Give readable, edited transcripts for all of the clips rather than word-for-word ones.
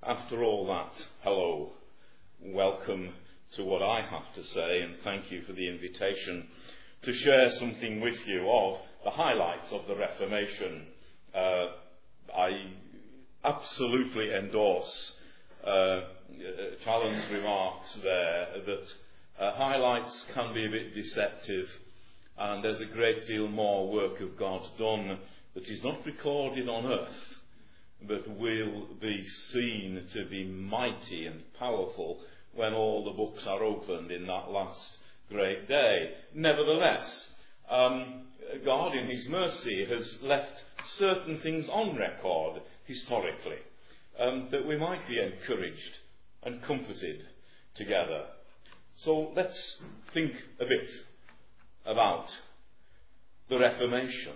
After all that, hello, welcome to what I have to say, and thank you for the invitation to share something with you of the highlights of the Reformation. I absolutely endorse Challen's remarks there that highlights can be a bit deceptive, and there's a great deal more work of God done that is not recorded on earth, but will be seen to be mighty and powerful when all the books are opened in that last great day. Nevertheless, God in his mercy has left certain things on record historically, that we might be encouraged and comforted together. So let's think a bit about the Reformation.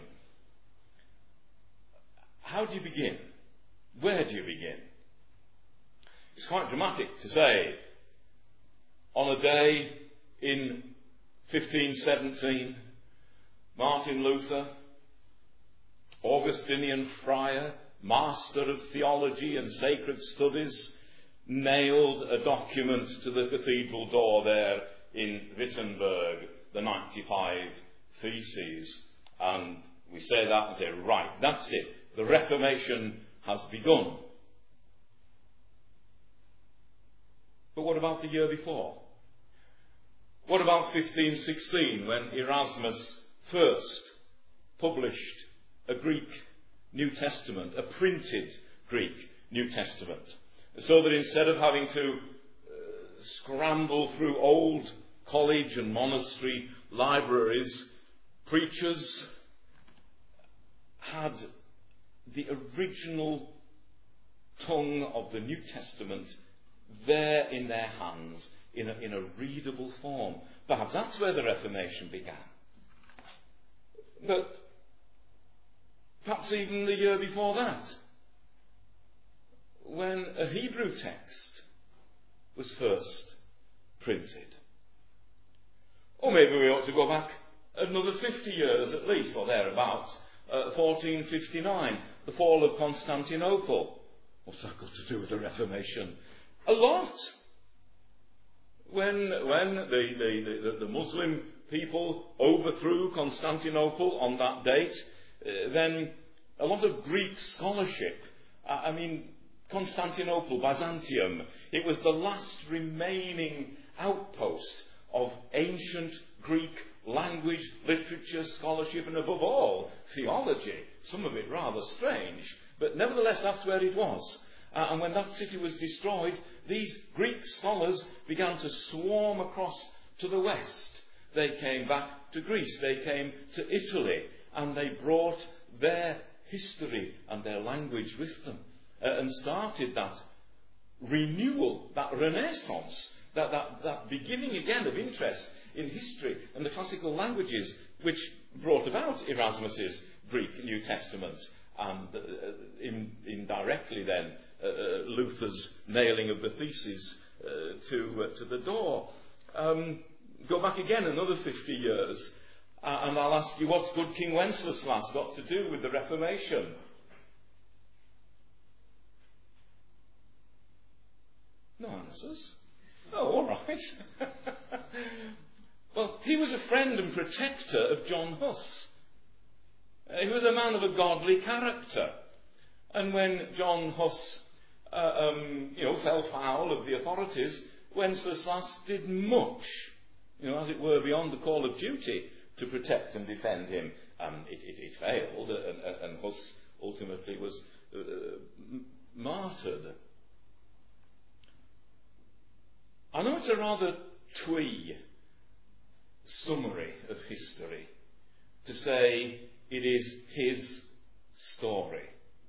How do you begin? Where do you begin? It's quite dramatic to say, on a day in 1517, Martin Luther, Augustinian friar, master of theology and sacred studies, nailed a document to the cathedral door there in Wittenberg, the 95 Theses. And we say that and say, right, that's it. The Reformation has begun. But what about the year before? What about 1516, when Erasmus first published a Greek New Testament, a printed Greek New Testament, so that instead of having to scramble through old college and monastery libraries, preachers had the original tongue of the New Testament there in their hands in a readable form. Perhaps that's where the Reformation began. But perhaps even the year before that, when a Hebrew text was first printed. Or maybe we ought to go back another 50 years at least, or thereabouts, 1459, the fall of Constantinople. What's that got to do with the Reformation? A lot. When the Muslim people overthrew Constantinople on that date, then a lot of Greek scholarship, Constantinople, Byzantium, it was the last remaining outpost of ancient Greek language, literature, scholarship, and above all, theology. Some of it rather strange, but nevertheless that's where it was. And when that city was destroyed, these Greek scholars began to swarm across to the west. They came back to Greece, they came to Italy, and they brought their history and their language with them, and started that renewal, that renaissance, that beginning again of interest in history and the classical languages, which brought about Erasmus's Greek New Testament, and indirectly then Luther's nailing of the theses to the door. Go back again another 50 years, and I'll ask you, what's good King Wenceslas got to do with the Reformation? No answers. Oh, all right. Well, he was a friend and protector of John Huss. He was a man of a godly character. And when John Huss fell foul of the authorities, Wenceslas did much, as it were, beyond the call of duty to protect and defend him. It failed, and Huss ultimately was martyred. I know it's a rather twee summary of history to say it is his story.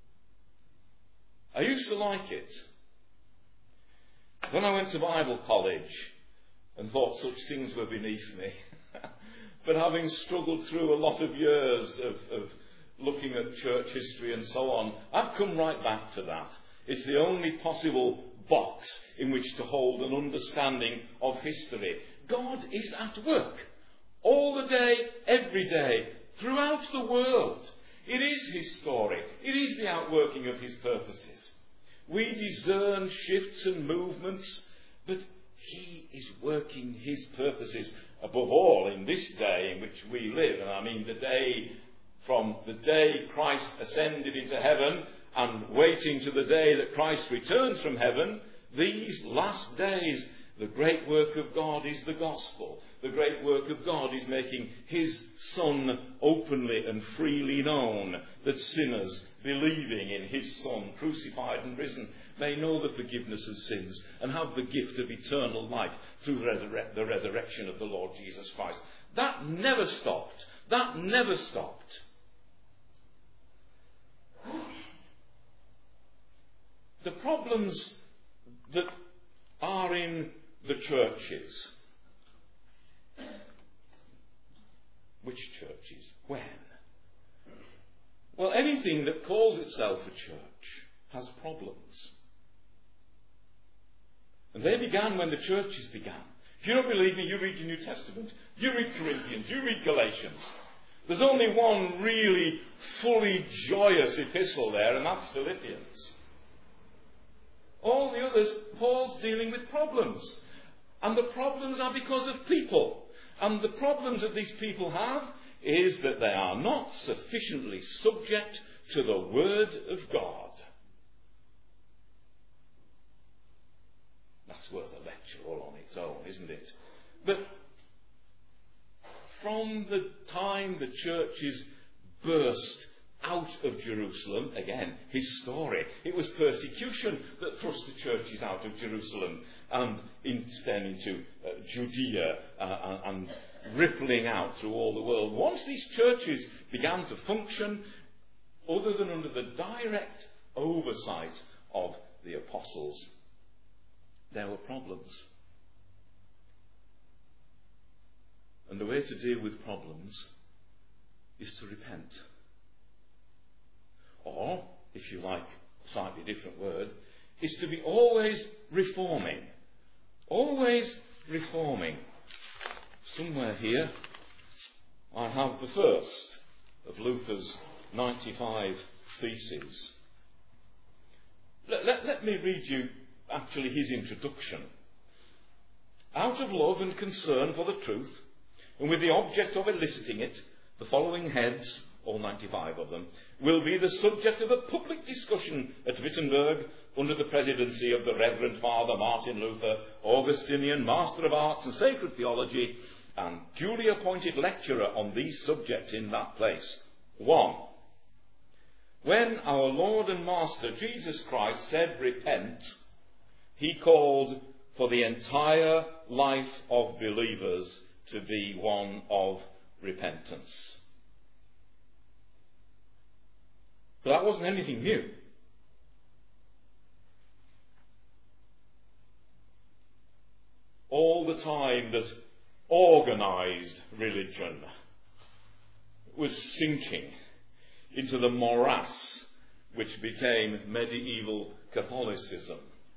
I used to like it when I went to Bible college and thought such things were beneath me. But having struggled through a lot of years of looking at church history and so on, I've come right back to that. It's the only possible box in which to hold an understanding of history. God is at work all the day, every day, throughout the world. It is his story. It is the outworking of his purposes. We discern shifts and movements, but he is working his purposes above all in this day in which we live. And I mean the day from the day Christ ascended into heaven and waiting to the day that Christ returns from heaven, these last days, the great work of God is the gospel. The great work of God is making his Son openly and freely known, that sinners believing in his Son, crucified and risen, may know the forgiveness of sins and have the gift of eternal life through the resurrection of the Lord Jesus Christ. That never stopped. That never stopped. The problems that are in the churches. Which churches? When? Well, anything that calls itself a church has problems. And they began when the churches began. If you don't believe me, you read your New Testament. You read Corinthians. You read Galatians. There's only one really fully joyous epistle there, and that's Philippians. All the others, Paul's dealing with problems. And the problems are because of people. And the problems that these people have is that they are not sufficiently subject to the Word of God. That's worth a lecture all on its own, isn't it? But from the time the churches burst out of Jerusalem, again, his story, it was persecution that thrust the churches out of Jerusalem and then into Judea and rippling out through all the world. Once these churches began to function, other than under the direct oversight of the apostles, there were problems. And the way to deal with problems is to repent. Or, if you like a slightly different word, is to be always reforming. Always reforming. Somewhere here I have the first of Luther's 95 Theses. Let me read you actually his introduction. Out of love and concern for the truth, and with the object of eliciting it, the following heads, all 95 of them, will be the subject of a public discussion at Wittenberg under the presidency of the Reverend Father Martin Luther, Augustinian, Master of Arts and Sacred Theology, and duly appointed lecturer on these subjects in that place. 1. When our Lord and Master Jesus Christ said, "Repent," he called for the entire life of believers to be one of repentance. But that wasn't anything new. All the time that organised religion was sinking into the morass which became medieval Catholicism.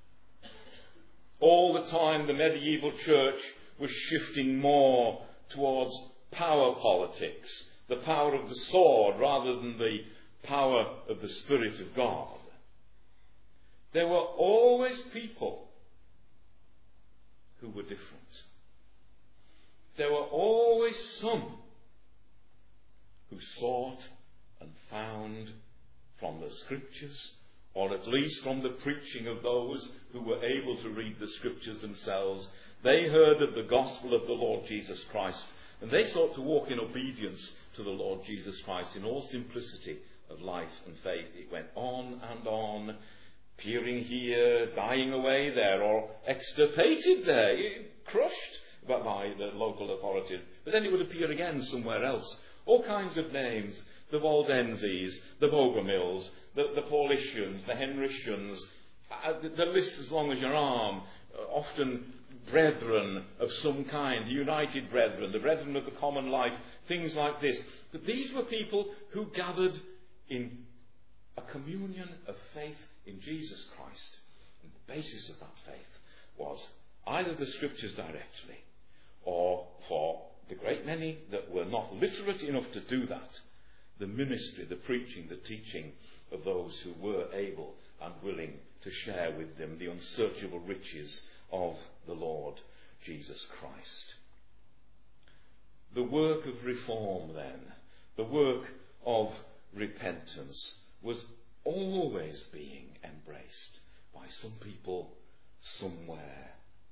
All the time the medieval church was shifting more towards power politics, the power of the sword rather than the power of the Spirit of God. There were always people who were different. There were always some who sought and found from the Scriptures, or at least from the preaching of those who were able to read the Scriptures themselves, they heard of the gospel of the Lord Jesus Christ, and they sought to walk in obedience to the Lord Jesus Christ in all simplicity of life and faith. It went on and on, peering here, dying away there, or extirpated there, crushed by the local authorities. But then it would appear again somewhere else. All kinds of names: the Waldenses, the Bogomils, the Paulicians, the Henricians, the list as long as your arm, often brethren of some kind, the united brethren, the brethren of the common life, things like this. But these were people who gathered in a communion of faith in Jesus Christ. And the basis of that faith was either the Scriptures directly, or, for the great many that were not literate enough to do that, the ministry, the preaching, the teaching of those who were able and willing to share with them the unsearchable riches of the Lord Jesus Christ. The work of reform then, the work of repentance, was always being embraced by some people somewhere.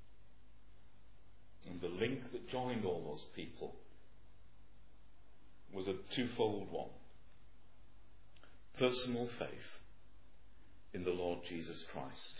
And the link that joined all those people was a twofold one. Personal faith in the Lord Jesus Christ.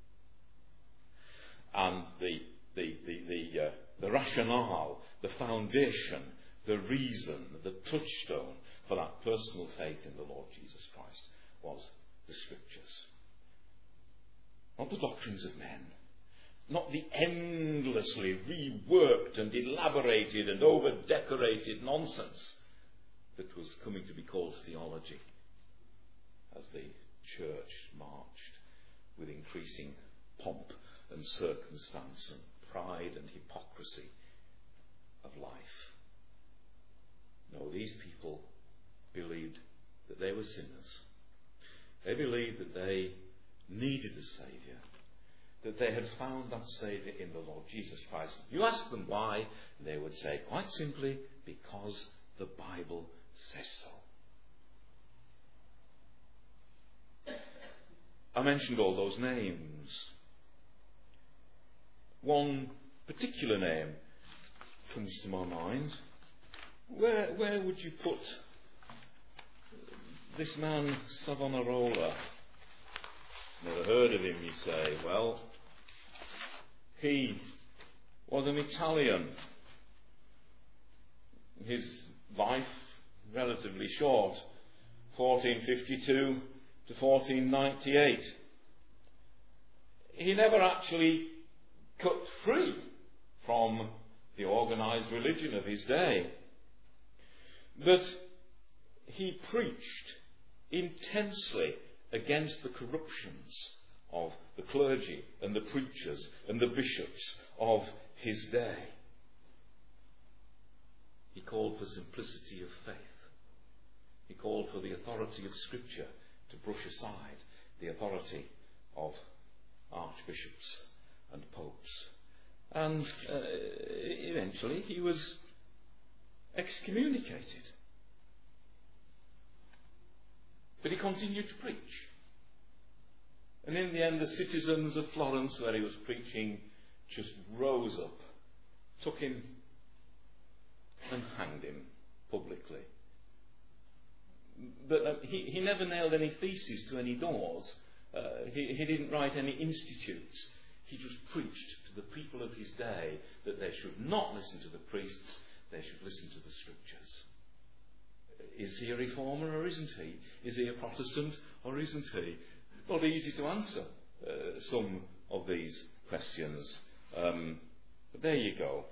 And the rationale, the foundation, the reason, the touchstone for that personal faith in the Lord Jesus Christ was the Scriptures. Not the doctrines of men. Not the endlessly reworked and elaborated and over-decorated nonsense that was coming to be called theology as the church marched with increasing pomp and circumstance and pride and hypocrisy of life. No, these people believed that they were sinners. They believed that they needed a Saviour, that they had found that Saviour in the Lord Jesus Christ. You ask them why, and they would say, quite simply, because the Bible says so. I mentioned all those names. One particular name comes to my mind. Where would you put this man Savonarola? Never heard of him, you say. Well, he was an Italian. His life relatively short, 1452 to 1498. He never actually cut free from the organised religion of his day. But he preached intensely against the corruptions of the clergy and the preachers and the bishops of his day. He called for simplicity of faith. He called for the authority of Scripture to brush aside the authority of archbishops and popes. And eventually he was excommunicated. But he continued to preach. And in the end, the citizens of Florence, where he was preaching, just rose up, took him and hanged him publicly. But he never nailed any theses to any doors. He didn't write any institutes. He just preached to the people of his day that they should not listen to the priests, they should listen to the Scriptures. Is he a reformer or isn't he? Is he a Protestant or isn't he? Not easy to answer some of these questions. But there you go.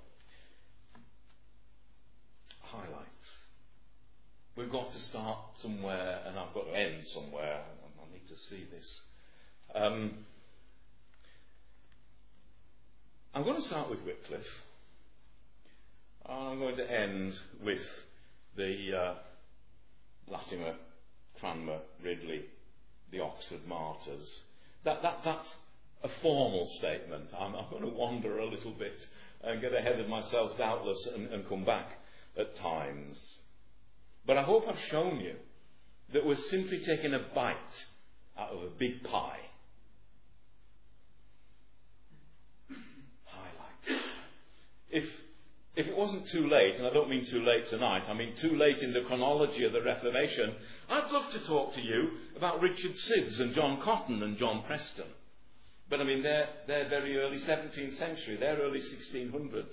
Highlights. We've got to start somewhere and I've got to end somewhere. I need to see this. I'm going to start with Wycliffe. I'm going to end with the Latimer, Cranmer, Ridley, the Oxford Martyrs. That's a formal statement. I'm going to wander a little bit and get ahead of myself, doubtless, and come back at times. But I hope I've shown you that we're simply taking a bite out of a big pie. Highlight. If it wasn't too late, and I don't mean too late tonight, I mean too late in the chronology of the Reformation, I'd love to talk to you about Richard Sibbes and John Cotton and John Preston. But I mean, they're very early 17th century, they're early 1600s.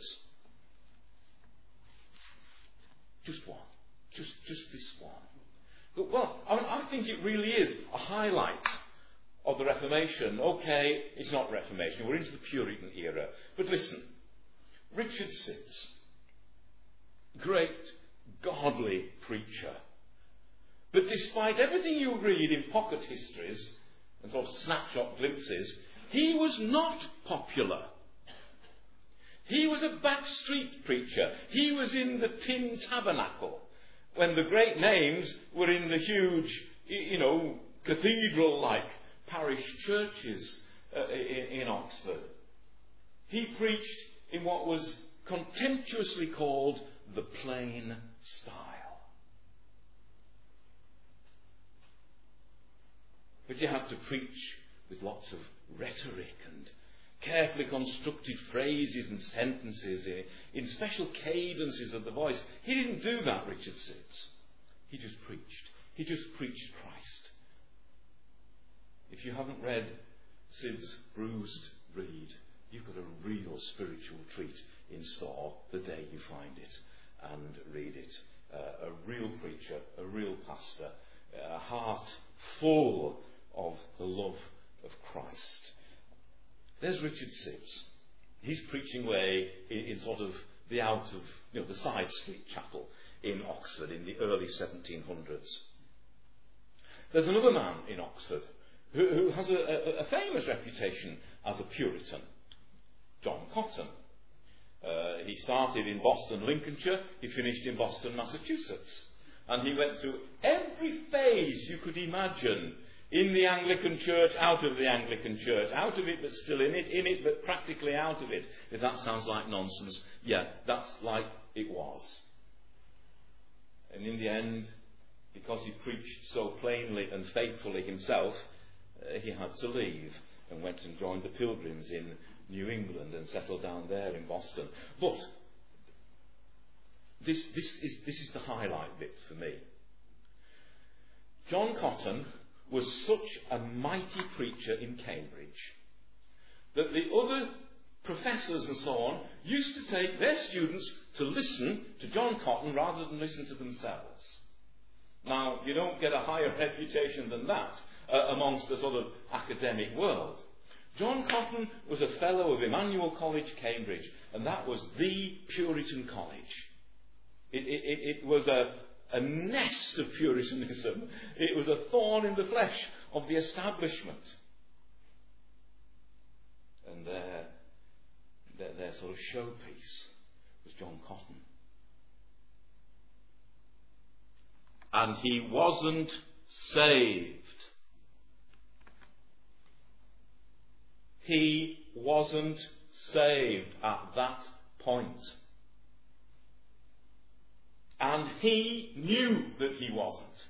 Just one. Just this one. But, well, I think it really is a highlight of the Reformation. Okay, it's not Reformation, we're into the Puritan era. But listen, Richard Sibbes, great, godly preacher. But despite everything you read in pocket histories and sort of snapshot glimpses, he was not popular. He was a backstreet preacher. He was in the Tin Tabernacle when the great names were in the huge, cathedral-like parish churches in Oxford. He preached in what was contemptuously called the plain style. But you had to preach with lots of rhetoric and carefully constructed phrases and sentences in special cadences of the voice. He didn't do that, Richard Sibbes. He just preached. He just preached Christ. If you haven't read Sibbes' Bruised Reed, you've got a real spiritual treat in store the day you find it and read it. A real preacher, a real pastor, a heart full of the love of Christ. There's Richard Sibbes. He's preaching away in sort of the the side street chapel in Oxford in the early 1700s. There's another man in Oxford who has a famous reputation as a Puritan, John Cotton. He started in Boston, Lincolnshire. He finished in Boston, Massachusetts. And he went through every phase you could imagine in the Anglican Church, out of the Anglican Church, out of it but still in it but practically out of it. If that sounds like nonsense, yeah, that's like it was. And in the end, because he preached so plainly and faithfully himself, he had to leave and went and joined the Pilgrims in New England and settled down there in Boston. But this is the highlight bit for me. John Cotton was such a mighty preacher in Cambridge that the other professors and so on used to take their students to listen to John Cotton rather than listen to themselves. Now, you don't get a higher reputation than that amongst the sort of academic world. John Cotton was a fellow of Emmanuel College, Cambridge, and that was the Puritan college. It was a nest of Puritanism. It was a thorn in the flesh of the establishment. And their sort of showpiece was John Cotton. And he wasn't saved. He wasn't saved at that point. And he knew that he wasn't.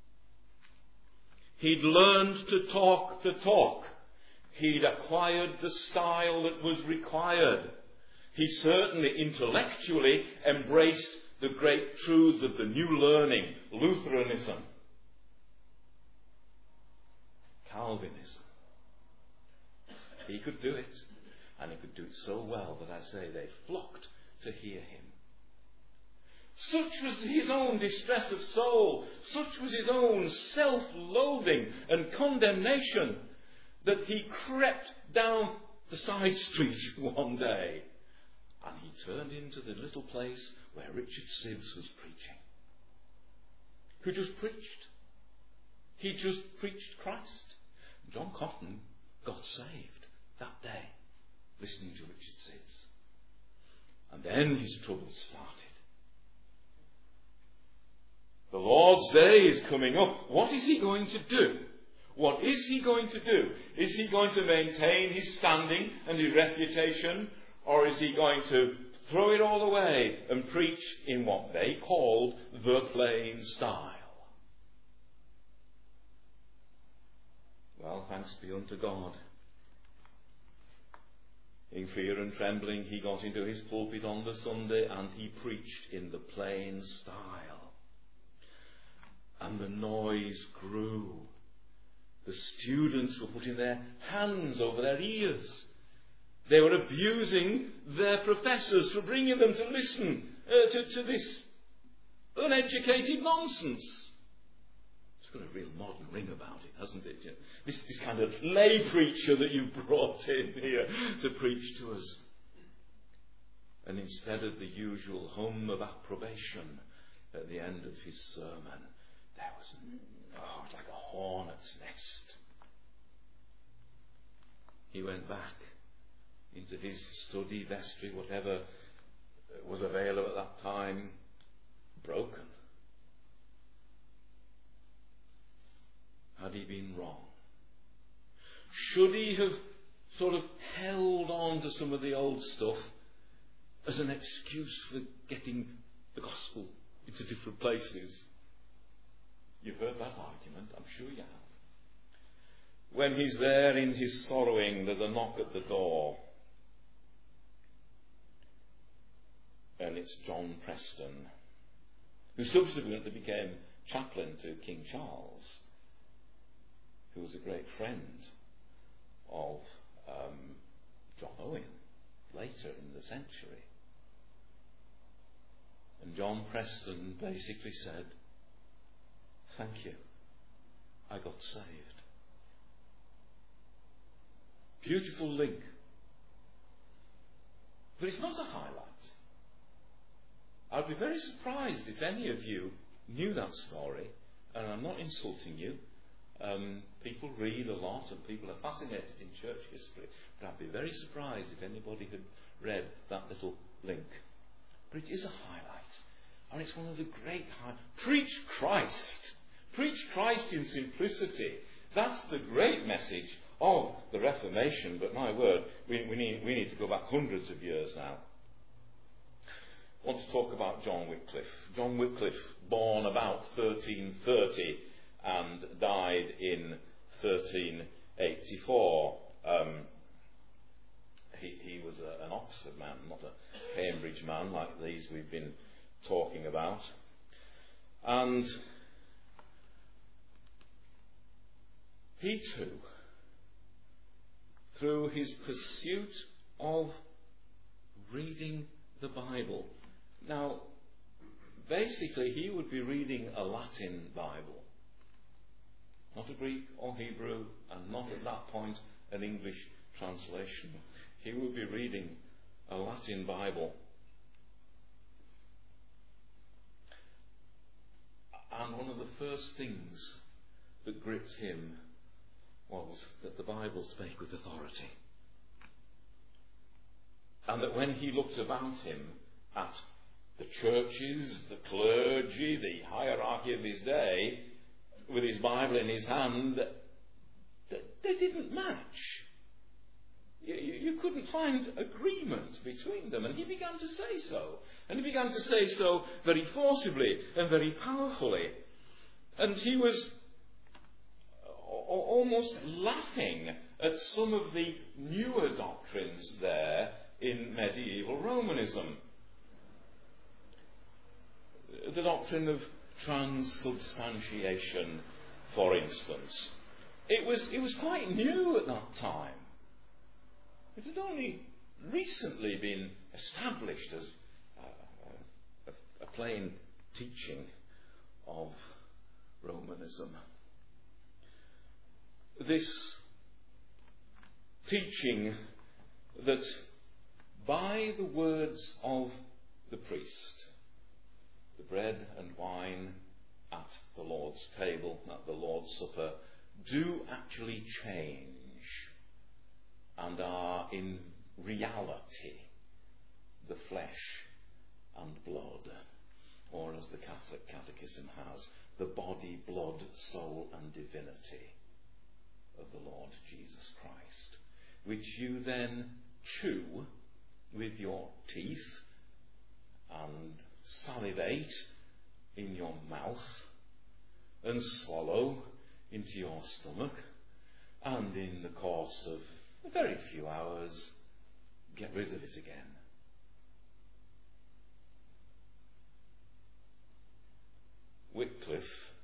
He'd learned to talk the talk. He'd acquired the style that was required. He certainly intellectually embraced the great truths of the new learning, Lutheranism, Calvinism. He could do it, and he could do it so well that I say they flocked to hear him. Such was his own distress of soul, such was his own self-loathing and condemnation, that he crept down the side street one day and he turned into the little place where Richard Sibbes was preaching. Who just preached. He just preached Christ. John Cotton got saved that day, listening to Richard Sibbes. And then his troubles started. The Lord's day is coming up. What is he going to do? What is he going to do? Is he going to maintain his standing and his reputation, or is he going to throw it all away and preach in what they called the plain style? Well, thanks be unto God. In fear and trembling, he got into his pulpit on the Sunday and he preached in the plain style. And the noise grew. The students were putting their hands over their ears. They were abusing their professors for bringing them to listen to this uneducated nonsense. It's got a real modern ring about it, hasn't it? This kind of lay preacher that you brought in here to preach to us. And instead of the usual hum of approbation at the end of his sermon, there was, it's like a hornet's nest. He went back into his study, vestry, whatever was available at that time, broken. Had he been wrong? should he have sort of held on to some of the old stuff as an excuse for getting the gospel into different places? You've heard that argument, I'm sure you have. When he's there in his sorrowing, there's a knock at the door. And it's John Preston, who subsequently became chaplain to King Charles, who was a great friend of John Owen later in the century. And John Preston basically said, "Thank you, I got saved." Beautiful link. But it's not a highlight. I'd be very surprised if any of you knew that story, and I'm not insulting you. People read a lot and people are fascinated in church history, but I'd be very surprised if anybody had read that little link. But it is a highlight, and it's one of the great highlights. Preach Christ. Preach Christ in simplicity. That's the great message of the Reformation, but my word, we need to go back hundreds of years now. I want to talk about John Wycliffe. John Wycliffe, born about 1330 and died in 1384. He was an Oxford man, not a Cambridge man like these we've been talking about. And he too, through his pursuit of reading the Bible. Now, basically, he would be reading a Latin Bible, not a Greek or Hebrew, and not at that point an English translation. He would be reading a Latin Bible. And one of the first things that gripped him was that the Bible spake with authority. And that when he looked about him at the churches, the clergy, the hierarchy of his day, with his Bible in his hand, they didn't match. You couldn't find agreement between them. And he began to say so. And he began to say so very forcibly and very powerfully. And he was almost laughing at some of the newer doctrines there in medieval Romanism. The doctrine of transubstantiation, for instance. It was quite new at that time. It had only recently been established as a plain teaching of Romanism. This teaching that by the words of the priest, the bread and wine at the Lord's table, at the Lord's Supper, do actually change and are in reality the flesh and blood, or as the Catholic Catechism has, the body, blood, soul and divinity of the Lord Jesus Christ, which you then chew with your teeth and salivate in your mouth and swallow into your stomach, and in the course of a very few hours get rid of it again. Wycliffe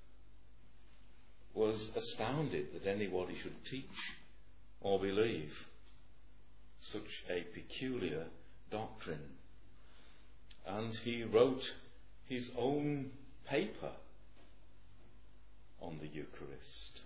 was astounded that anybody should teach or believe such a peculiar doctrine. And he wrote his own paper on the Eucharist,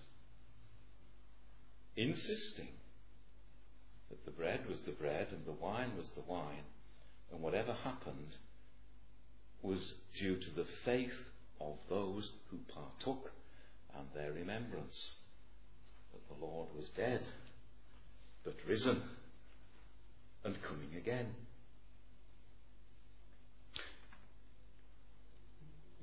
insisting that the bread was the bread and the wine was the wine, and whatever happened was due to the faith of those who partook and their remembrance that the Lord was dead, but risen and coming again.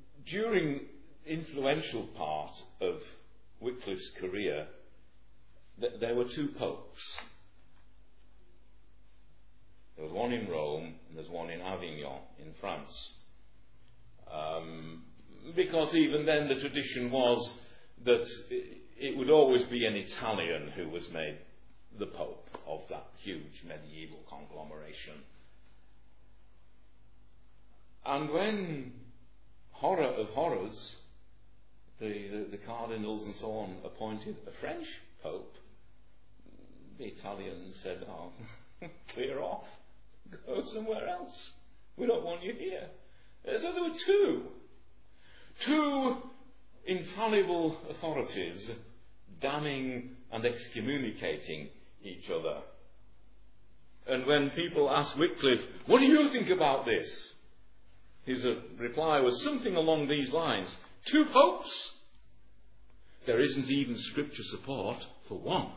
During influential part of Wycliffe's career, there were two popes. There was one in Rome and there's one in Avignon in France. Because even then the tradition was that it would always be an Italian who was made the Pope of that huge medieval conglomeration. And when, horror of horrors, the cardinals and so on appointed a French Pope, the Italians said, "Oh, clear off, go somewhere else. We don't want you here." So there were two infallible authorities damning and excommunicating each other. And when people asked Wycliffe, "What do you think about this?" his reply was something along these lines: 2 popes? There isn't even scripture support for one.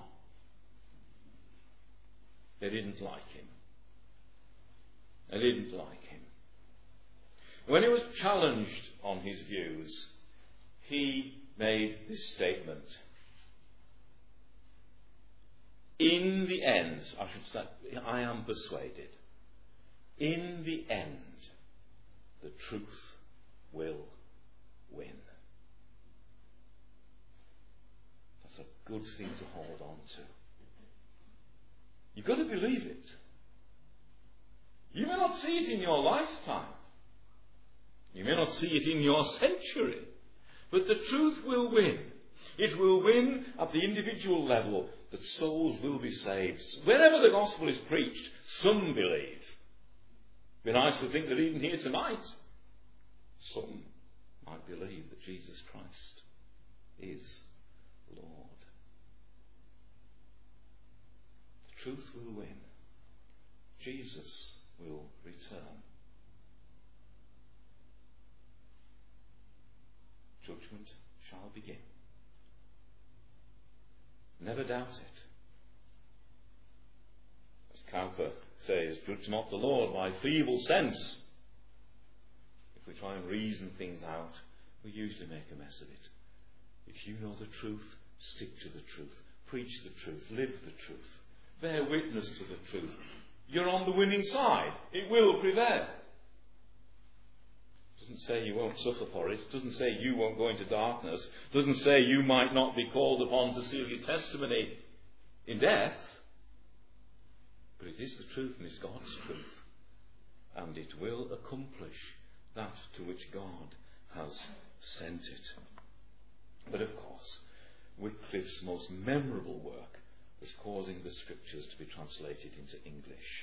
They didn't like him. They didn't like him. When he was challenged on his views, he made this statement: in the end, I am persuaded, in the end, the truth will win. That's a good thing to hold on to. You've got to believe it. You may not see it in your lifetime. You may not see it in your century. But the truth will win. It will win at the individual level, that souls will be saved. Wherever the gospel is preached, some believe. It'd be nice to think that even here tonight, some might believe that Jesus Christ is Lord. The truth will win. Jesus will return. Judgment shall begin. Never doubt it. As Cowper says, judge not the Lord by feeble sense. If we try and reason things out, we usually make a mess of it. If you know the truth, stick to the truth. Preach the truth. Live the truth. Bear witness to the truth. You're on the winning side. It will prevail. Doesn't say you won't suffer for it. Doesn't say you won't go into darkness. Doesn't say you might not be called upon to seal your testimony in death. But it is the truth, and it's God's truth. And it will accomplish that to which God has sent it. But of course, Wycliffe's most memorable work was causing the scriptures to be translated into English.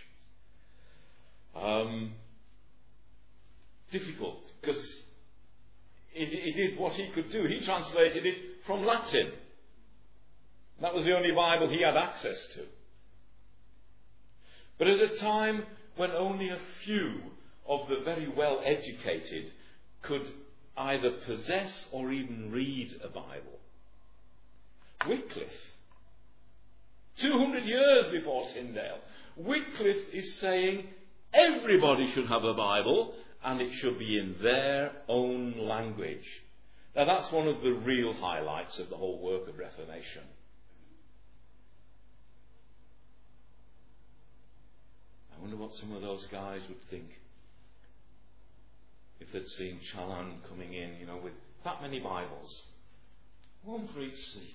Difficult, because he did what he could do. He translated it from Latin. That was the only Bible he had access to. But at a time when only a few of the very well educated could either possess or even read a Bible, Wycliffe, 200 years before Tyndale, Wycliffe is saying everybody should have a Bible, and it should be in their own language. Now that's one of the real highlights of the whole work of Reformation. I wonder what some of those guys would think if they'd seen Challan coming in, with that many Bibles. One for each seat.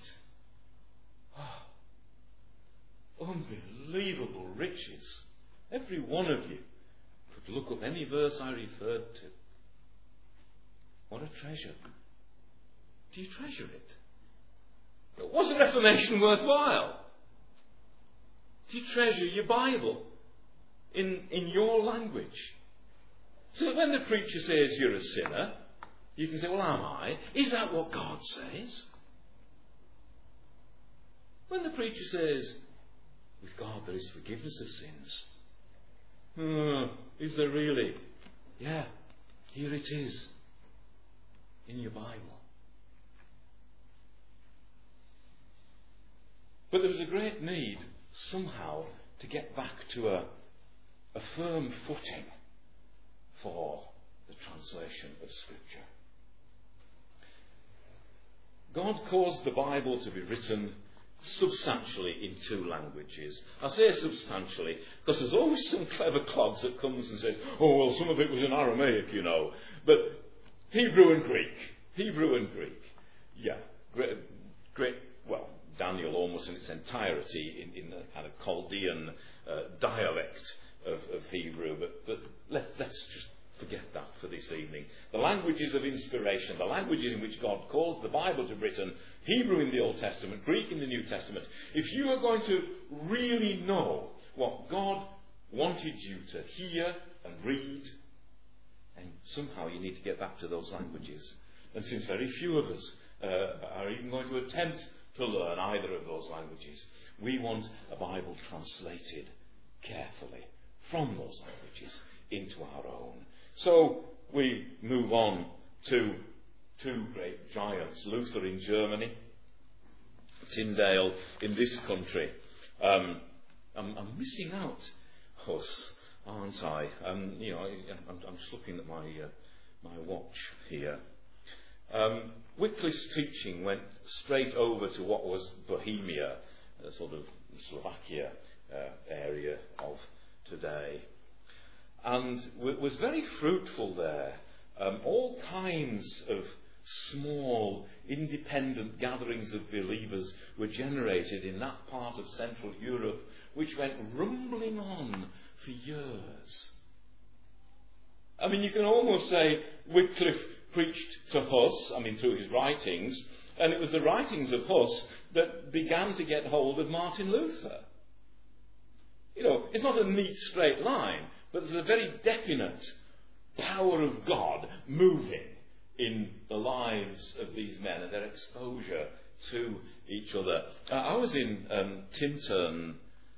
Oh, unbelievable riches. Every one of you could look up any verse I referred to. What a treasure. Do you treasure it? Was the Reformation worthwhile? Do you treasure your Bible in your language? So that when the preacher says you're a sinner, you can say, well, am I? Is that what God says? When the preacher says, with God there is forgiveness of sins, is there really? Yeah, here it is in your Bible. But there was a great need somehow to get back to a firm footing for the translation of Scripture. God caused the Bible to be written substantially in 2 languages. I say substantially because there's always some clever clogs that comes and says, oh, well, some of it was in Aramaic, you know. But Hebrew and Greek. Yeah. Great. Well, Daniel almost in its entirety in the kind of Chaldean dialect of Hebrew. But let's just forget that for this evening. The languages of inspiration, the languages in which God calls the Bible to be written, Hebrew in the Old Testament, Greek in the New Testament. If you are going to really know what God wanted you to hear and read, and somehow you need to get back to those languages. And since very few of us are even going to attempt to learn either of those languages, we want a Bible translated carefully from those languages into our own. So we move on to 2 great giants, Luther in Germany, Tyndale in this country. I'm missing out, Huss, aren't I? I'm just looking at my watch here. Wycliffe's teaching went straight over to what was Bohemia, a sort of Slovakia area of today, and was very fruitful there. All kinds of small, independent gatherings of believers were generated in that part of Central Europe, which went rumbling on for years. I mean, you can almost say Wycliffe preached to Huss, through his writings, and it was the writings of Huss that began to get hold of Martin Luther. It's not a neat straight line, but there's a very definite power of God moving in the lives of these men and their exposure to each other. I was in Tintern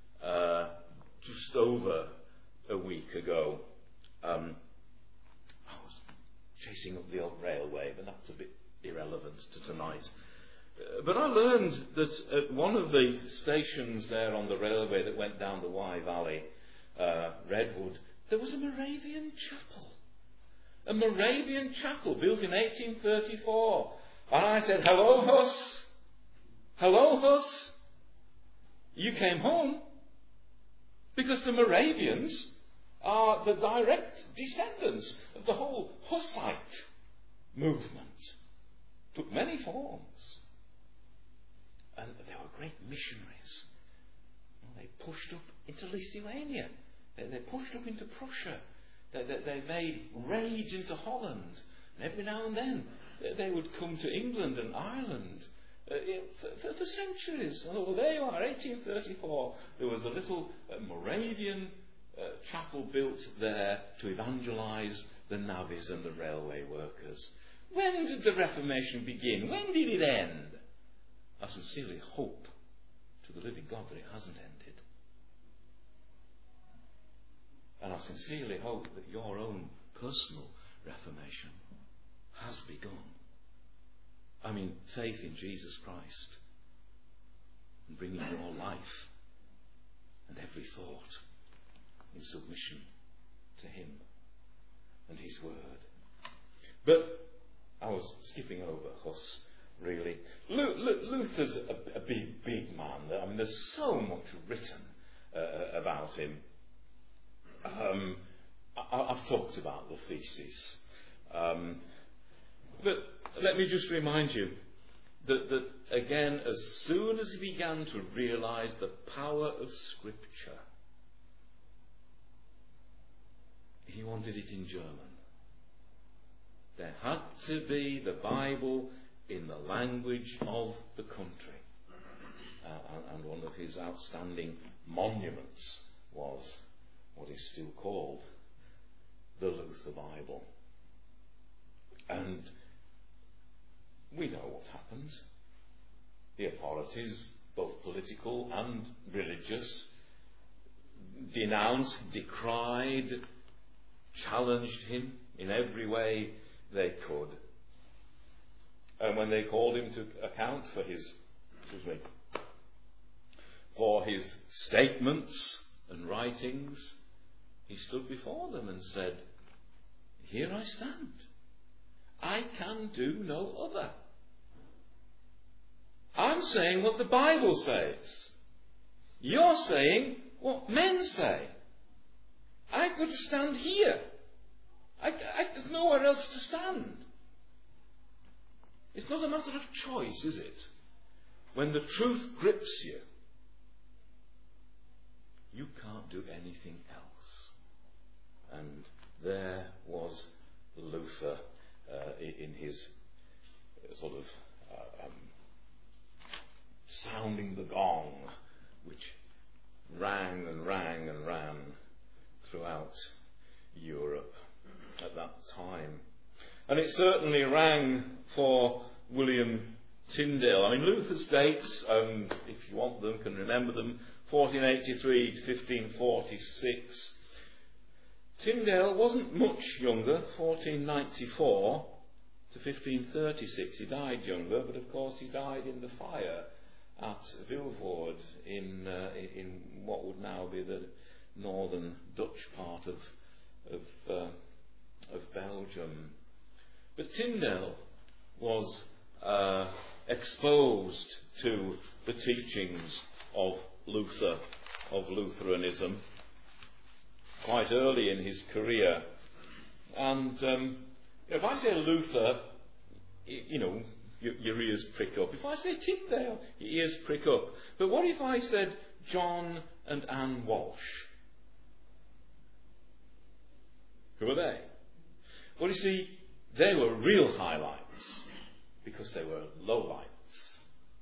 just over a week ago. I was chasing up the old railway, but that's a bit irrelevant to tonight. But I learned that at one of the stations there on the railway that went down the Wye Valley, Redwood, there was a Moravian chapel. A Moravian chapel built in 1834. And I said, hello, Huss. Hello, Huss. You came home. Because the Moravians are the direct descendants of the whole Hussite movement. Took many forms. And they were great missionaries. They pushed up into Lithuania. They pushed up into Prussia. They made raids into Holland. And every now and then they would come to England and Ireland. For centuries. Oh, there you are, 1834. There was a little Moravian chapel built there to evangelise the navvies and the railway workers. When did the Reformation begin? When did it end? I sincerely hope to the living God that it hasn't ended. And I sincerely hope that your own personal Reformation has begun. Faith in Jesus Christ and bringing your life and every thought in submission to Him and His Word. But I was skipping over Huss, really. Luther's a big man. There's so much written about him. I've talked about the thesis. But let me just remind you that again, as soon as he began to realise the power of Scripture, he wanted it in German. There had to be the Bible in the language of the country. And one of his outstanding monuments was what is still called the Luther Bible. And we know what happened. The authorities, both political and religious, denounced, decried, challenged him in every way they could. And when they called him to account for his statements and writings, he stood before them and said, "Here I stand. I can do no other. I'm saying what the Bible says. You're saying what men say. I've got to stand here. There's nowhere else to stand. It's not a matter of choice, is it? When the truth grips you, you can't do anything else. And there was Luther in his sort of sounding the gong, which rang and rang and ran throughout Europe at that time. And it certainly rang for William Tyndale. I mean, Luther's dates, if you want them, can remember them, 1483 to 1546. Tyndale wasn't much younger, 1494 to 1536. He died younger, but of course he died in the fire at Vilvoorde in what would now be the northern Dutch part of Belgium. But Tyndale was exposed to the teachings of Luther, of Lutheranism, quite early in his career. And if I say Luther, your ears prick up. If I say Tyndale, your ears prick up. But what if I said John and Anne Walsh? Who are they? Well, you see, they were real highlights because they were lowlights.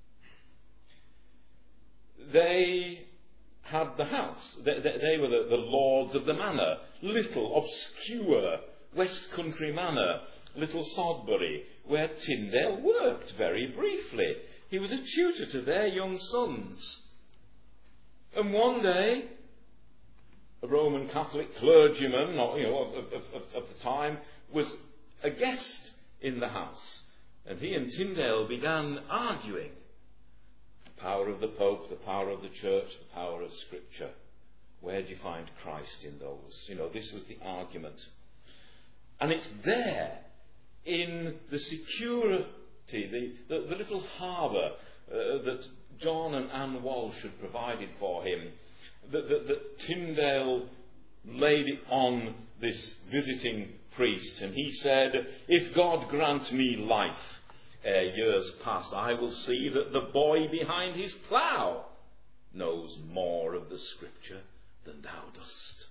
They had the house. They were the lords of the manor. Little, obscure West Country manor, Little Sodbury, where Tyndale worked very briefly. He was a tutor to their young sons. And one day, a Roman Catholic clergyman of the time was a guest in the house. And he and Tyndale began arguing. The power of the Pope, the power of the Church, the power of Scripture. Where do you find Christ in those? This was the argument. And it's there, in the security, the little harbour that John and Anne Walsh had provided for him, that Tyndale laid it on this visiting priest, and he said, "If God grant me life ere years pass, I will see that the boy behind his plough knows more of the Scripture than thou dost."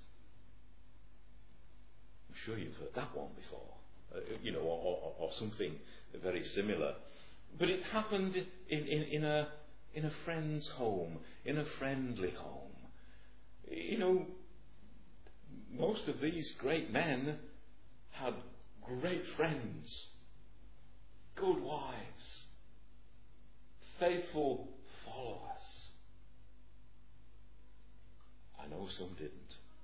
I'm sure you've heard that one before, or something very similar. But it happened in a friend's home, in a friendly home. Most of these great men had great friends, good wives, faithful followers. I know some didn't.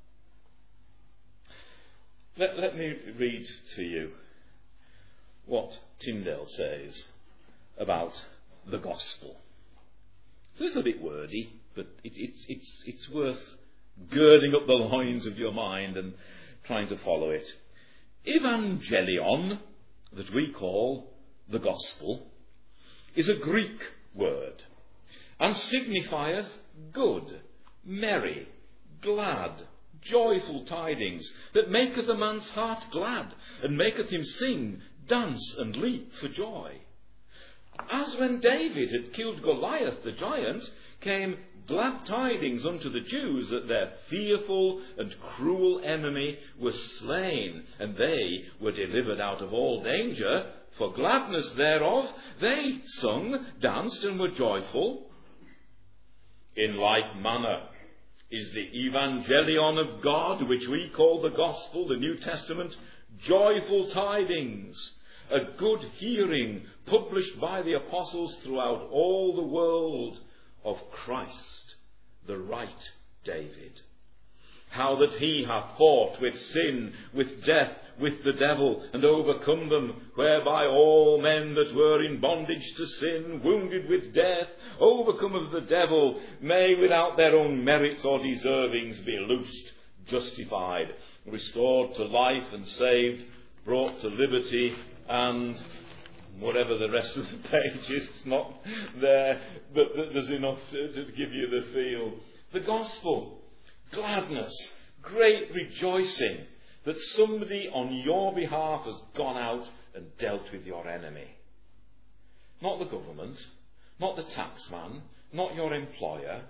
Let me read to you what Tyndale says about the gospel. It's a little bit wordy, but it's worth girding up the loins of your mind and trying to follow it. Evangelion, that we call the gospel, is a Greek word, and signifieth good, merry, glad, joyful tidings, that maketh a man's heart glad, and maketh him sing, dance, and leap for joy. As when David had killed Goliath the giant, came glad tidings unto the Jews that their fearful and cruel enemy was slain, and they were delivered out of all danger. For gladness thereof they sung, danced, and were joyful. In like manner is the Evangelion of God, which we call the Gospel, the New Testament, joyful tidings, a good hearing, published by the apostles throughout all the world, of Christ, the right David. How that he hath fought with sin, with death, with the devil, and overcome them, whereby all men that were in bondage to sin, wounded with death, overcome of the devil, may without their own merits or deservings be loosed, justified, restored to life and saved, brought to liberty and whatever the rest of the page is, it's not there, but there's enough to give you the feel. The gospel, gladness, great rejoicing that somebody on your behalf has gone out and dealt with your enemy. Not the government, not the taxman, not your employer,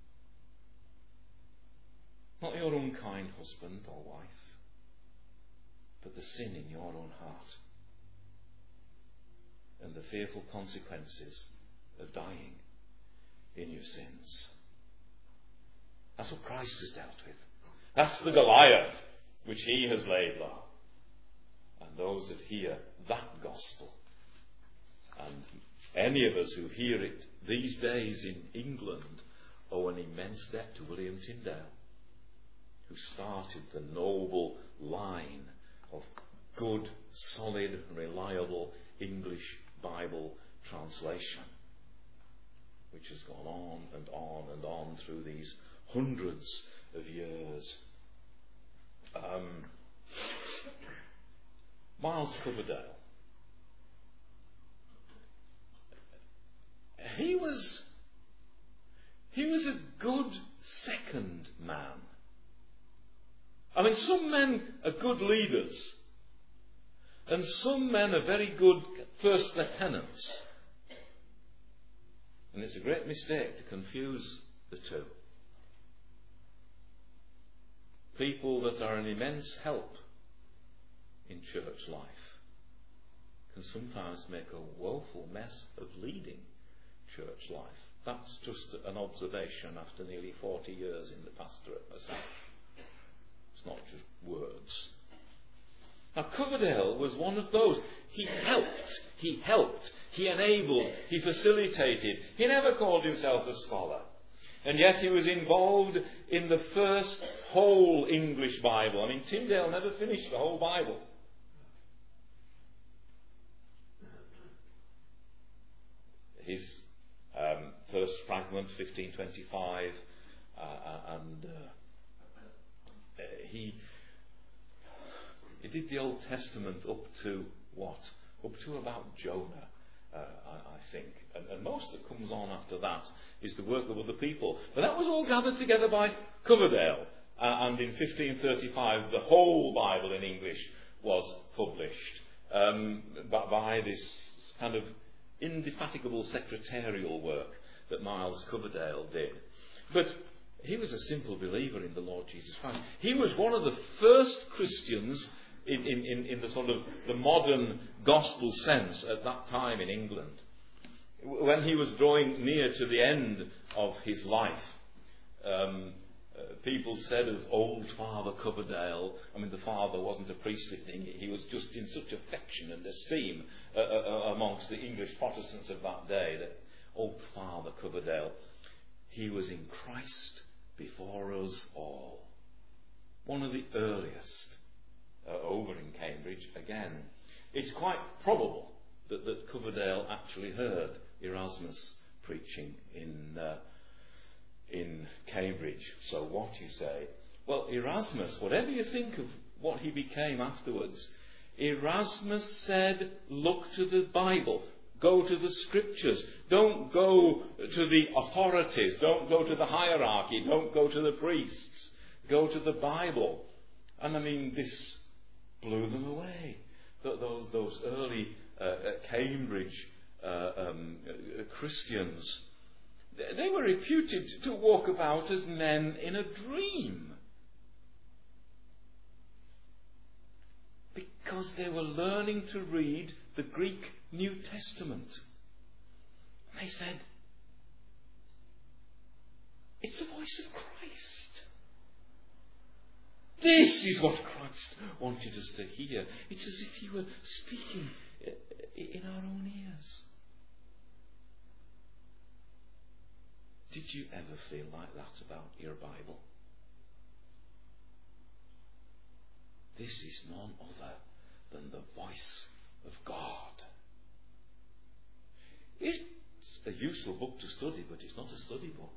not your unkind husband or wife, but the sin in your own heart and the fearful consequences of dying in your sins. That's what Christ has dealt with. That's the Goliath which he has laid low. And those that hear that gospel, and any of us who hear it these days in England, owe an immense debt to William Tyndale, who started the noble line of good, solid, reliable English Bible translation, which has gone on and on and on through these hundreds of years. Miles Coverdale, he was a good second man. I mean, some men are good leaders, and some men are very good first lieutenants. And it's a great mistake to confuse the two. People that are an immense help in church life can sometimes make a woeful mess of leading church life. That's just an observation after nearly 40 years in the pastorate myself. It's not just words. Now, Coverdale was one of those. He helped, he enabled, he facilitated. He never called himself a scholar. And yet he was involved in the first whole English Bible. I mean, Tyndale never finished the whole Bible. His first fragment, 1525, he did the Old Testament up to what? Up to about Jonah, I think. And most that comes on after that is the work of other people. But that was all gathered together by Coverdale. And in 1535, the whole Bible in English was published by this kind of indefatigable secretarial work that Miles Coverdale did. But he was a simple believer in the Lord Jesus Christ. He was one of the first Christians in the sort of the modern gospel sense at that time in England. When he was drawing near to the end of his life, people said of old Father Coverdale, I mean, the father wasn't a priestly thing, he was just in such affection and esteem amongst the English Protestants of that day, that old Father Coverdale, he was in Christ before us all. One of the earliest over in Cambridge again. It's quite probable that Coverdale actually heard Erasmus preaching in Cambridge. So what you say? Well, Erasmus, whatever you think of what he became afterwards, Erasmus said, look to the Bible. Go to the Scriptures. Don't go to the authorities. Don't go to the hierarchy. Don't go to the priests. Go to the Bible. And I mean, this blew them away. Those early Cambridge Christians, they were reputed to walk about as men in a dream. Because they were learning to read the Greek New Testament. And they said, it's the voice of Christ. This is what Christ wanted us to hear. It's as if he were speaking in our own ears. Did you ever feel like that about your Bible? This is none other than the voice of God. It's a useful book to study, but it's not a study book.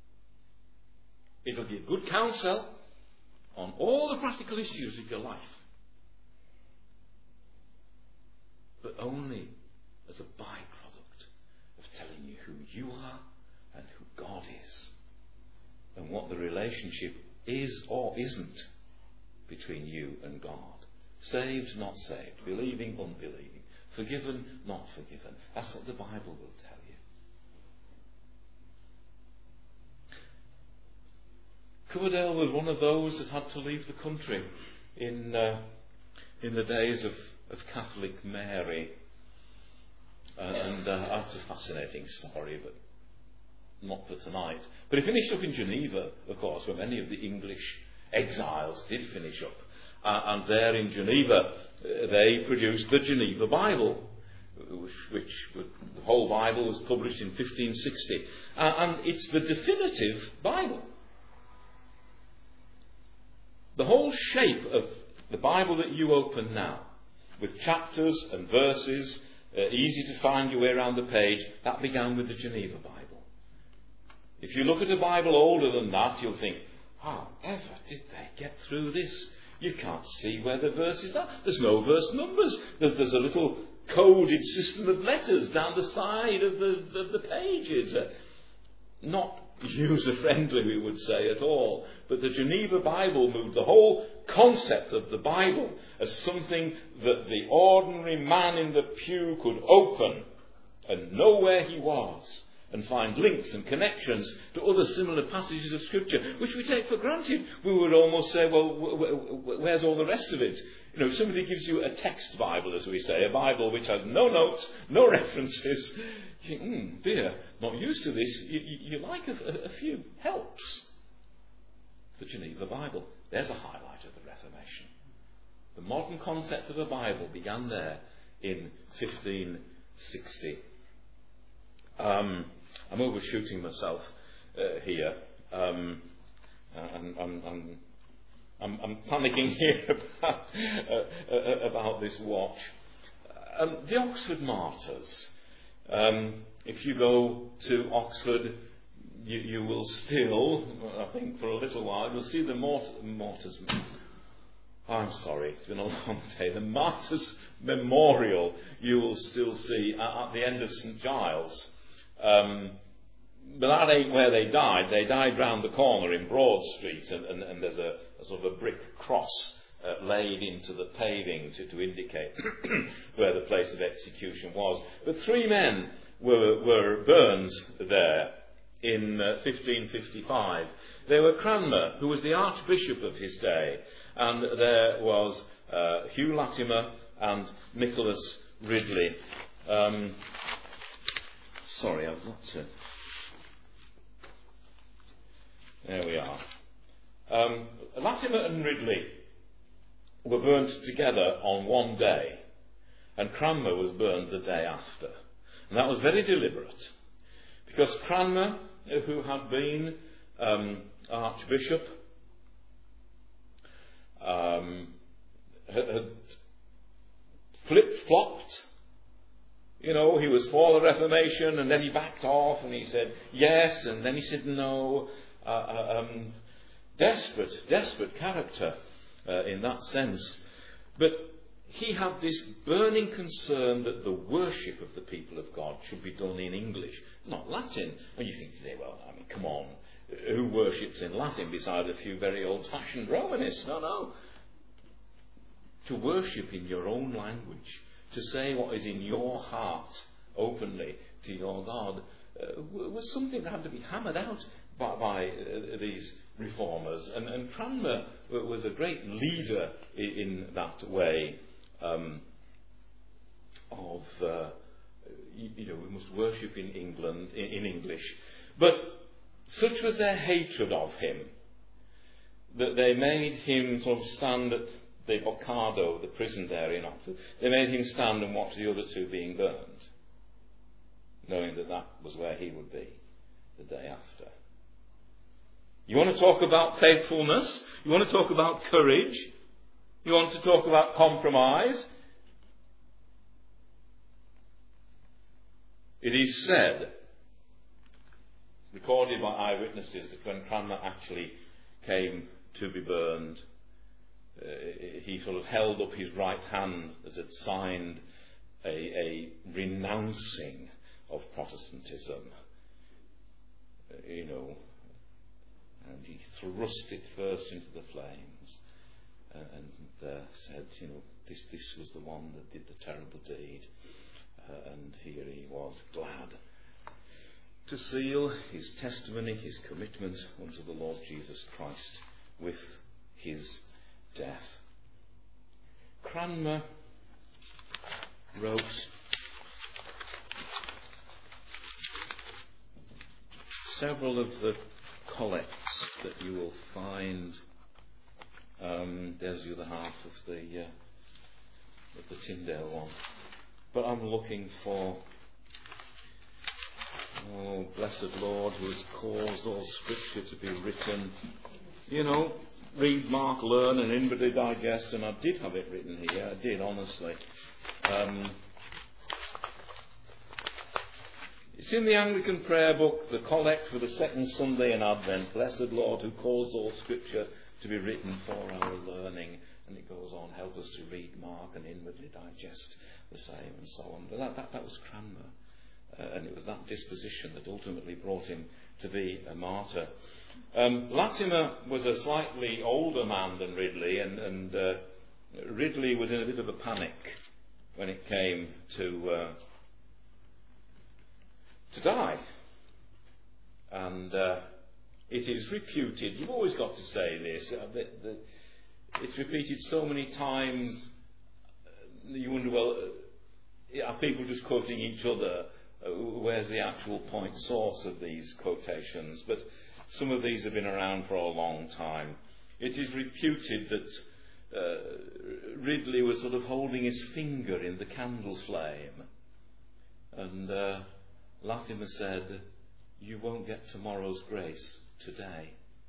It'll give good counsel on all the practical issues of your life, but only as a byproduct of telling you who you are and who God is, and what the relationship is or isn't between you and God. Saved, not saved. Believing, unbelieving. Forgiven, not forgiven. That's what the Bible will tell you. Coverdale was one of those that had to leave the country in the days of Catholic Mary. And that's a fascinating story, but not for tonight. But he finished up in Geneva, of course, where many of the English exiles did finish up. And there in Geneva, they produced the Geneva Bible, which the whole Bible was published in 1560. And it's the definitive Bible. The whole shape of the Bible that you open now, with chapters and verses, easy to find your way around the page, that began with the Geneva Bible. If you look at a Bible older than that, you'll think, how ever did they get through this? You can't see where the verses are. There's no verse numbers. There's a little coded system of letters down the side of the pages. Not user-friendly, we would say, at all. But the Geneva Bible moved the whole concept of the Bible as something that the ordinary man in the pew could open and know where he was, and find links and connections to other similar passages of Scripture, which we take for granted. We would almost say, well, where's all the rest of it? You know, if somebody gives you a text Bible, as we say, a Bible which has no notes, no references, you think, dear, not used to this. You like a few helps. The Geneva Bible. There's a highlight of the Reformation. The modern concept of a Bible began there in 1560. I'm overshooting myself here. I'm panicking here about this watch. The Oxford Martyrs. If you go to Oxford, you will still, I think for a little while, you'll see the Martyrs. I'm sorry, it's been a long day. The Martyrs Memorial you will still see at the end of St Giles. But that ain't where they died. They died round the corner in Broad Street, and there's a sort of a brick cross laid into the paving to indicate where the place of execution was. But 3 men were burned there in 1555. There were Cranmer, who was the Archbishop of his day, and there was Hugh Latimer and Nicholas Ridley. Sorry, I've got to... There we are. Latimer and Ridley were burnt together on one day, and Cranmer was burned the day after. And that was very deliberate, because Cranmer, who had been Archbishop, had flip-flopped. You know, he was for the Reformation, and then he backed off, and he said yes, and then he said no. Desperate character in that sense. But he had this burning concern that the worship of the people of God should be done in English, not Latin. And you think today, well, I mean, come on, who worships in Latin besides a few very old-fashioned Romanists? No. To worship in your own language, to say what is in your heart openly to your God, was something that had to be hammered out by these reformers. And Cranmer was a great leader in that way we must worship in England, in English. But such was their hatred of him that they made him sort of stand at the Boccado, the prison there in Oxford. They made him stand and watch the other 2 being burned, knowing that was where he would be the day after. You want to talk about faithfulness? You want to talk about courage? You want to talk about compromise? It is said, recorded by eyewitnesses, that when Cranmer actually came to be burned, he sort of held up his right hand that had signed a renouncing of Protestantism, and he thrust it first into the flames and said, this was the one that did the terrible deed, and here he was glad to seal his testimony, his commitment unto the Lord Jesus Christ with his death. Cranmer wrote several of the collects that you will find. There's the other half of the Tyndale one. But I'm looking for, blessed Lord, who has caused all Scripture to be written. Read, mark, learn, and inwardly digest, and I did have it written here. I did, honestly. It's in the Anglican Prayer Book, the collect for the second Sunday in Advent. Blessed Lord, who caused all Scripture to be written for our learning. And it goes on, help us to read, mark, and inwardly digest the same, and so on. But that was Cranmer. And it was that disposition that ultimately brought him to be a martyr. Latimer was a slightly older man than Ridley, and Ridley was in a bit of a panic when it came to die. And it is reputed, you've always got to say this, that it's repeated so many times, you wonder, are people just quoting each other? Where's the actual point source of these quotations? But some of these have been around for a long time. It is reputed that Ridley was sort of holding his finger in the candle flame, and Latimer said, "You won't get tomorrow's grace today."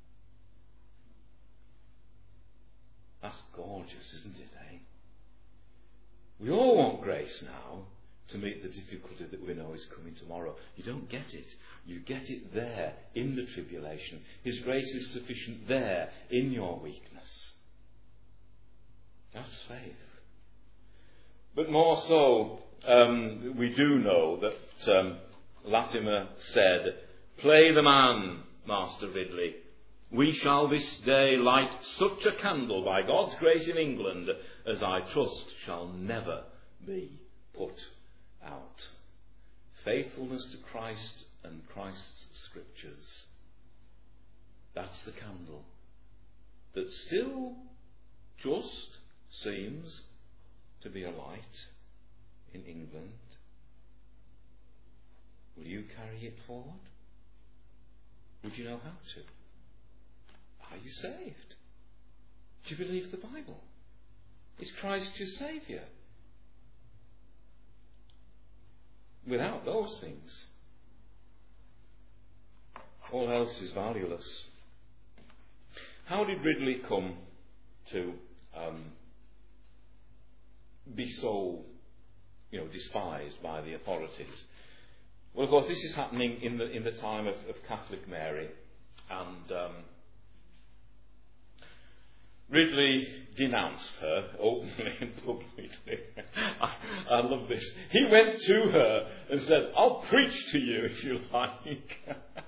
That's gorgeous, isn't it, eh? We all want grace now to meet the difficulty that we know is coming tomorrow. You don't get it. You get it there, in the tribulation. His grace is sufficient there, in your weakness. That's faith. But more so, we do know that Latimer said, "Play the man, Master Ridley. We shall this day light such a candle by God's grace in England as I trust shall never be put out." Faithfulness to Christ and Christ's Scriptures. That's the candle that still just seems to be a light in England. Will you carry it forward? Would you know how to? Are you saved? Do you believe the Bible? Is Christ your Saviour? Without those things, all else is valueless. How did Ridley come to be so, despised by the authorities? Well, of course, this is happening in the time of Catholic Mary, and Ridley denounced her openly and publicly. I love this. He went to her and said, "I'll preach to you if you like."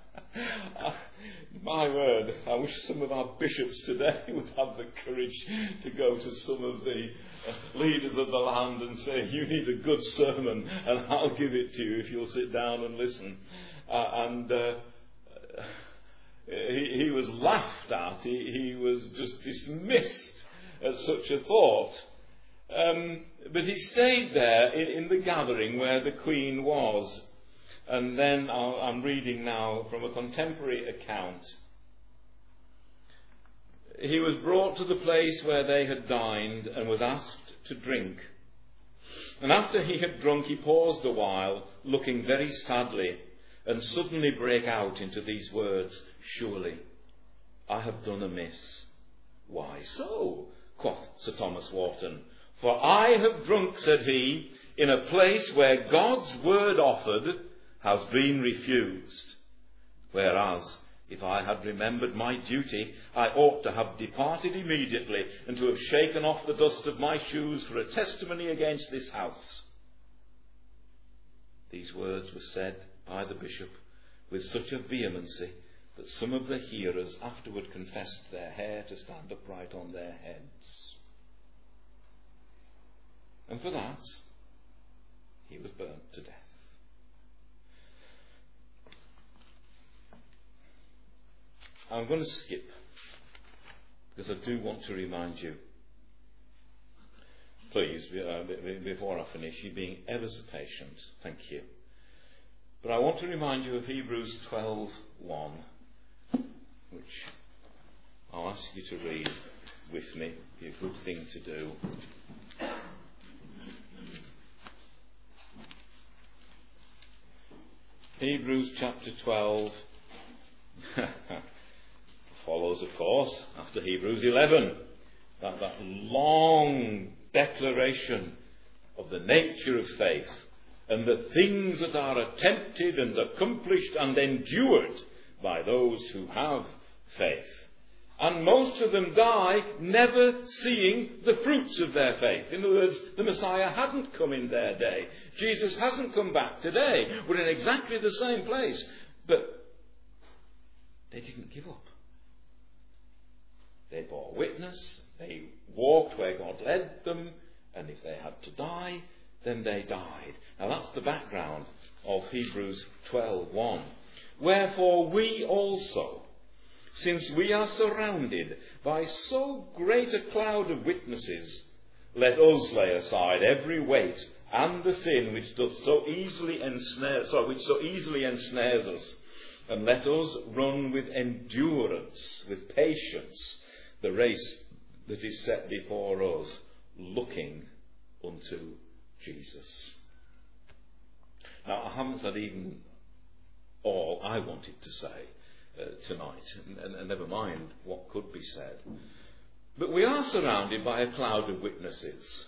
My word, I wish some of our bishops today would have the courage to go to some of the leaders of the land and say, "You need a good sermon and I'll give it to you if you'll sit down and listen." He was laughed at. He was just dismissed at such a thought. But he stayed there in the gathering where the Queen was. And then I'm reading now from a contemporary account. He was brought to the place where they had dined and was asked to drink. And after he had drunk, he paused a while, looking very sadly, and suddenly brake out into these words, "Surely I have done amiss." "Why so?" quoth Sir Thomas Wharton. "For I have drunk," said he, "in a place where God's word offered has been refused. Whereas, if I had remembered my duty, I ought to have departed immediately and to have shaken off the dust of my shoes for a testimony against this house. These words were said by the bishop with such a vehemency that some of the hearers afterward confessed their hair to stand upright on their heads. And for that, he was burnt to death. I'm going to skip, because I do want to remind you, please, before I finish, you being ever so patient, thank you. But I want to remind you of Hebrews 12:1, which I'll ask you to read with me. It'd be a good thing to do. Hebrews chapter 12 follows, of course, after Hebrews 11. That long declaration of the nature of faith and the things that are attempted and accomplished and endured by those who have faith. And most of them die never seeing the fruits of their faith. In other words, the Messiah hadn't come in their day. Jesus hasn't come back today. We're in exactly the same place. But they didn't give up. They bore witness. They walked where God led them. And if they had to die, then they died. Now that's the background of Hebrews 12:1. Wherefore we also, since we are surrounded by so great a cloud of witnesses, let us lay aside every weight and the sin which so easily ensnares us, and let us run with endurance, with patience, the race that is set before us, looking unto Jesus. Now, I haven't said even all I wanted to say tonight, and never mind what could be said. But we are surrounded by a cloud of witnesses.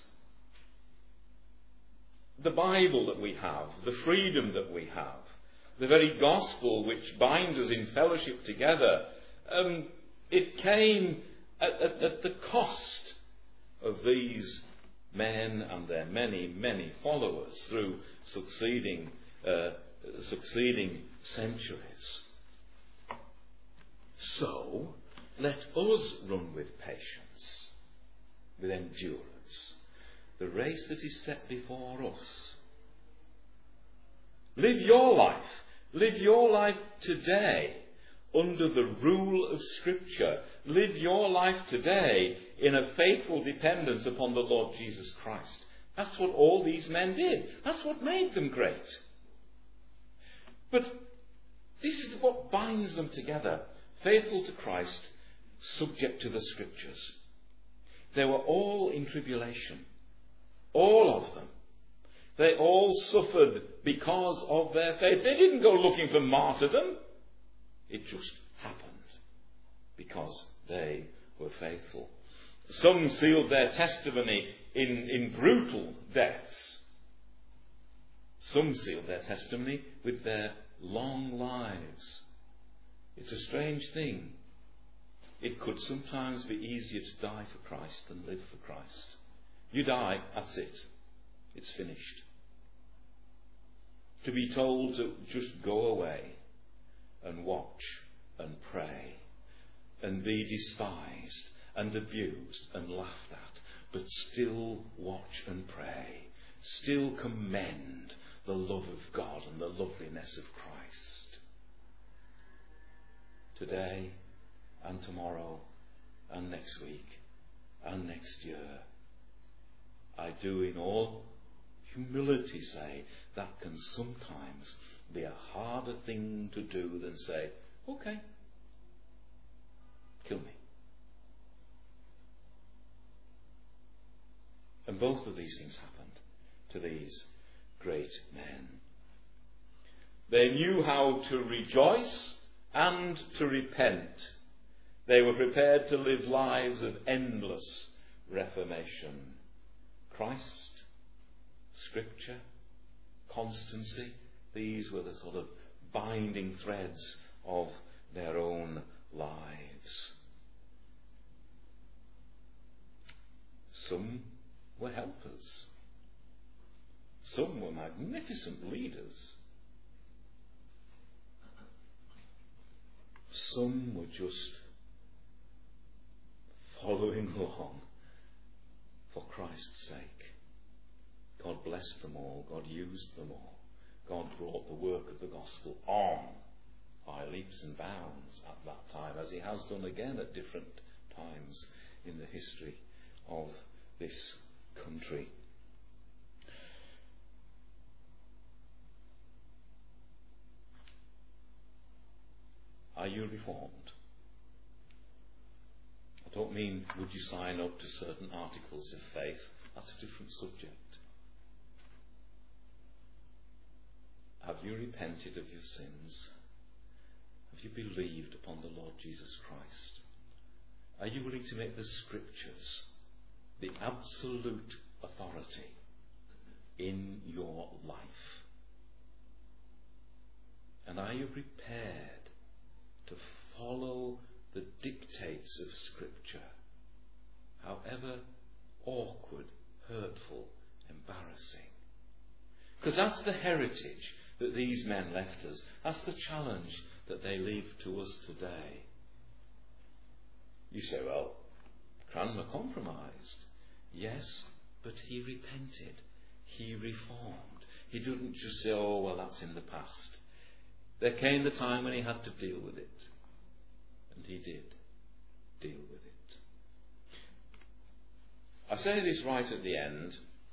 The Bible that we have, the freedom that we have, the very gospel which binds us in fellowship together, it came at the cost of these men and their many, many followers through succeeding centuries. So, let us run with patience, with endurance, the race that is set before us. Live your life today under the rule of Scripture. Live your life today in a faithful dependence upon the Lord Jesus Christ. That's what all these men did. That's what made them great. But this is what binds them together. Faithful to Christ, subject to the Scriptures. They were all in tribulation. All of them. They all suffered because of their faith. They didn't go looking for martyrdom. It just happened because they were faithful. Some sealed their testimony in brutal deaths. Some sealed their testimony with their long lives. It's a strange thing. It could sometimes be easier to die for Christ than live for Christ. You die, that's it. It's finished. To be told to just go away and watch and pray and be despised and abused and laughed at, but still watch and pray, still commend the love of God and the loveliness of Christ. Today and tomorrow and next week and next year, I do in all humility say that can sometimes be a harder thing to do than say, okay, kill me. And both of these things happened to these great men. They knew how to rejoice and to repent. They were prepared to live lives of endless reformation. Christ, Scripture, constancy, these were the sort of binding threads of their own lives. Some were helpers. Some were magnificent leaders. Some were just following along for Christ's sake. God blessed them all. God used them all. God brought the work of the gospel on by leaps and bounds at that time, as he has done again at different times in the history of this country. Are you reformed? I don't mean would you sign up to certain articles of faith. That's a different subject. Have you repented of your sins? Have you believed upon the Lord Jesus Christ? Are you willing to make the Scriptures the absolute authority in your life? And are you prepared to follow the dictates of Scripture, however awkward, hurtful, embarrassing? Because that's the heritage that these men left us. That's the challenge that they leave to us today. You say, well, Cranmer compromised. Yes, but he repented. He reformed. He didn't just say, oh, well, that's in the past. There came the time when he had to deal with it. And he did deal with it. I say this right at the end.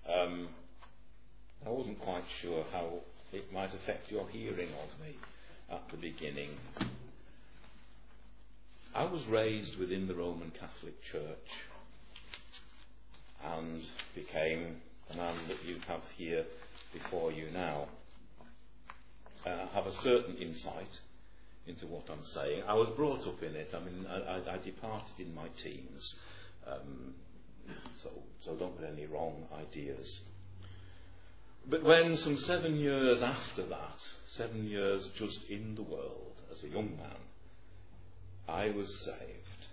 I wasn't quite sure how it might affect your hearing of me at the beginning. I was raised within the Roman Catholic Church and became the man that you have here before you now. I have a certain insight into what I'm saying. I was brought up in it. I mean, I departed in my teens, so don't get any wrong ideas. But when some 7 years after that, 7 years just in the world as a young man, I was saved.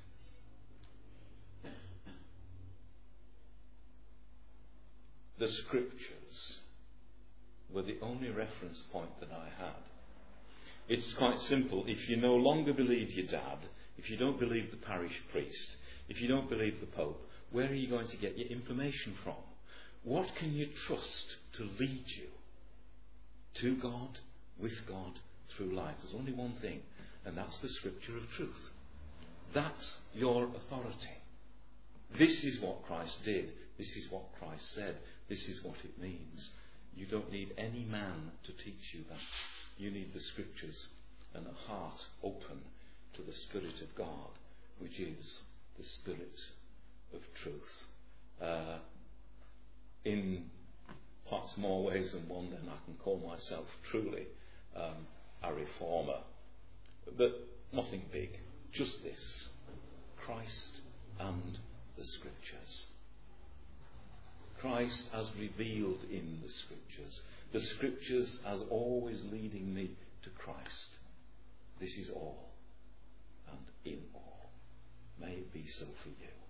The Scriptures were the only reference point that I had. It's quite simple. If you no longer believe your dad, if you don't believe the parish priest, if you don't believe the Pope, where are you going to get your information from? What can you trust to lead you to God, with God, through life? There's only one thing, and that's the Scripture of truth. That's your authority. This is what Christ did. This is what Christ said. This is what it means. You don't need any man to teach you that. You need the Scriptures and a heart open to the Spirit of God, which is the Spirit of truth. In perhaps more ways than one, then I can call myself truly a reformer. But nothing big, just this: Christ and the Scriptures. Christ as revealed in the Scriptures. The Scriptures as always leading me to Christ. This is all and in all. May it be so for you.